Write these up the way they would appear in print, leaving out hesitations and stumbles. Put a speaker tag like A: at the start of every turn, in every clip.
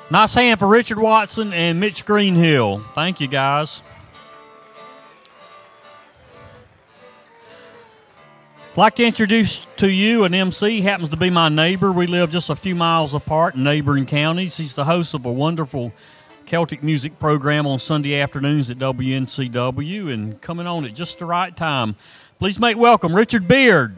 A: Nice hand for Richard Watson and Mitch Greenhill. Thank you, guys. I'd like to introduce to you an MC. He happens to be my neighbor. We live just a few miles apart in neighboring counties. He's the host of a wonderful Celtic music program on Sunday afternoons at WNCW and coming on at just the right time. Please make welcome Richard Beard.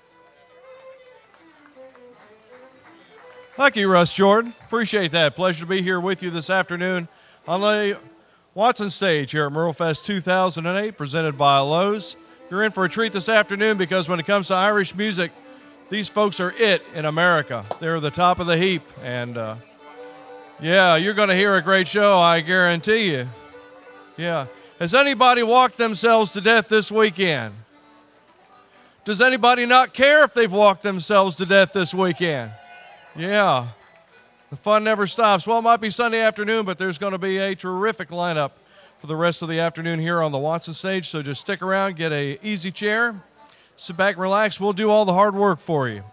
B: Thank you, Russ Jordan. Appreciate that. Pleasure to be here with you this afternoon on the Watson stage here at Merlefest 2008, presented by Lowe's. You're in for a treat this afternoon because when it comes to Irish music, these folks are it in America. They're the top of the heap, and yeah, you're going to hear a great show, I guarantee you. Yeah. Has anybody walked themselves to death this weekend? Does anybody not care if they've walked themselves to death this weekend? Yeah, the fun never stops. Well, it might be Sunday afternoon, but there's going to be a terrific lineup for the rest of the afternoon here on the Watson stage, so just stick around, get an easy chair, sit back and relax. We'll do all the hard work for you.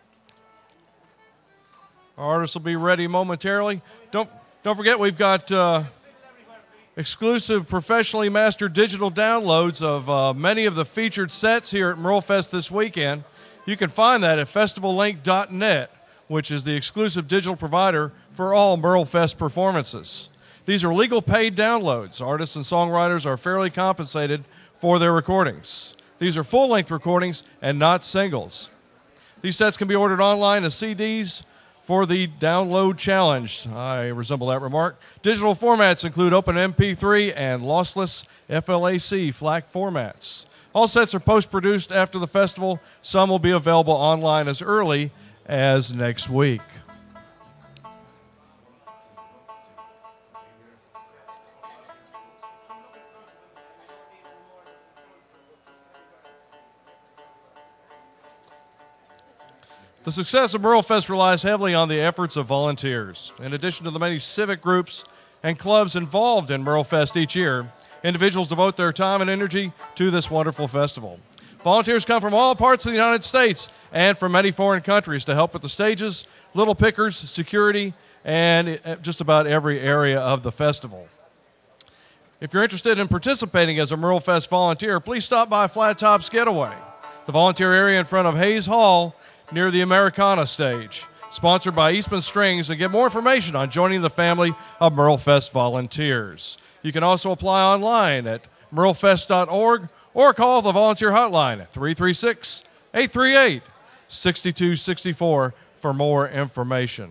B: Our artists will be ready momentarily. Don't forget we've got exclusive professionally mastered digital downloads of many of the featured sets here at Merlefest this weekend. You can find that at festivallink.net, which is the exclusive digital provider for all Merlefest performances. These are legal paid downloads. Artists and songwriters are fairly compensated for their recordings. These are full-length recordings and not singles. These sets can be ordered online as CDs for the download challenge. I resemble that remark. Digital formats include open MP3 and lossless FLAC FLAC formats. All sets are post-produced after the festival. Some will be available online as early as next week. The success of Merlefest relies heavily on the efforts of volunteers. In addition to the many civic groups and clubs involved in Merlefest each year, individuals devote their time and energy to this wonderful festival. Volunteers come from all parts of the United States and from many foreign countries to help with the stages, little pickers, security, and just about every area of the festival. If you're interested in participating as a Merlefest volunteer, please stop by Flat Tops Getaway, the volunteer area in front of Hayes Hall near the Americana stage, sponsored by Eastman Strings, and get more information on joining the family of Merlefest volunteers. You can also apply online at merlefest.org or call the volunteer hotline at 336-838-6264 for more information.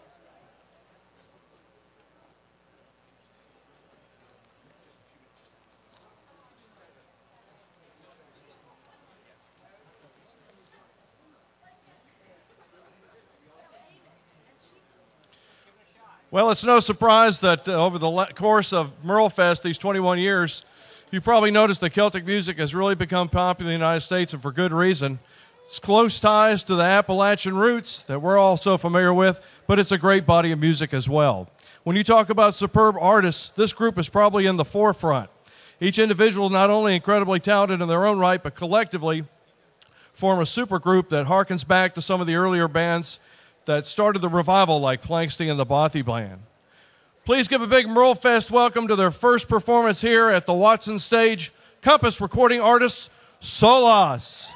B: Well, it's no surprise that over the course of Merlefest, these 21 years, you probably noticed that Celtic music has really become popular in the United States, and for good reason. It's close ties to the Appalachian roots that we're all so familiar with, but it's a great body of music as well. When you talk about superb artists, this group is probably in the forefront. Each individual not only incredibly talented in their own right, but collectively form a supergroup that harkens back to some of the earlier bands that started the revival, like Planksty and the Bothy Band. Please give a big Merlefest welcome to their first performance here at the Watson stage, Compass recording artists, Solas.